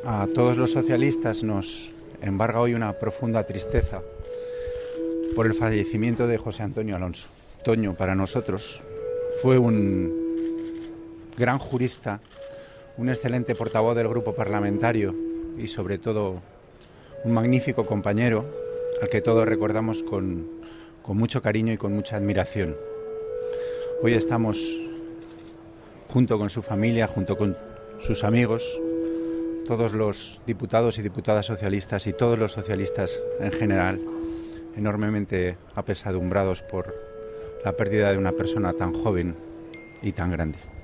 A todos los socialistas nos embarga hoy una profunda tristeza por el fallecimiento de José Antonio Alonso. Toño, para nosotros, fue un gran jurista, un excelente portavoz del grupo parlamentario y sobre todo un magnífico compañero al que todos recordamos con mucho cariño y con mucha admiración. Hoy estamos junto con su familia, junto con sus amigos, todos los diputados y diputadas socialistas y todos los socialistas en general, enormemente apesadumbrados por la pérdida de una persona tan joven y tan grande.